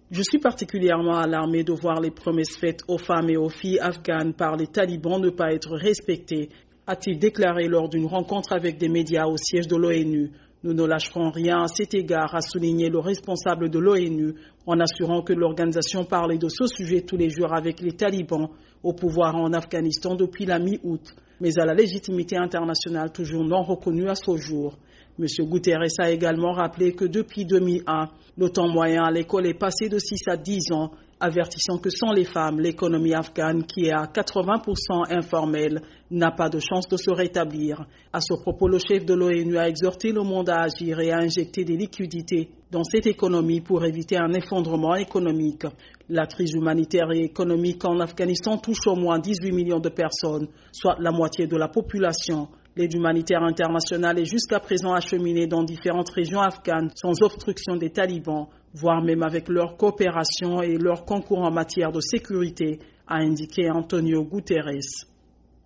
Je suis particulièrement alarmé de voir les promesses faites aux femmes et aux filles afghanes par les talibans ne pas être respectées, a-t-il déclaré lors d'une rencontre avec des médias au siège de l'ONU. Nous ne lâcherons rien à cet égard, a souligné le responsable de l'ONU, en assurant que l'organisation parlait de ce sujet tous les jours avec les talibans au pouvoir en Afghanistan depuis la mi-août, mais à la légitimité internationale toujours non reconnue à ce jour. M. Guterres a également rappelé que depuis 2001, le temps moyen à l'école est passé de 6 à 10 ans, avertissant que sans les femmes, l'économie afghane, qui est à 80% informelle, n'a pas de chance de se rétablir. À ce propos, le chef de l'ONU a exhorté le monde à agir et à injecter des liquidités dans cette économie pour éviter un effondrement économique. La crise humanitaire et économique en Afghanistan touche au moins 18 millions de personnes, soit la moitié de la population. L'aide humanitaire internationale est jusqu'à présent acheminée dans différentes régions afghanes sans obstruction des talibans, voire même avec leur coopération et leur concours en matière de sécurité, a indiqué Antonio Guterres.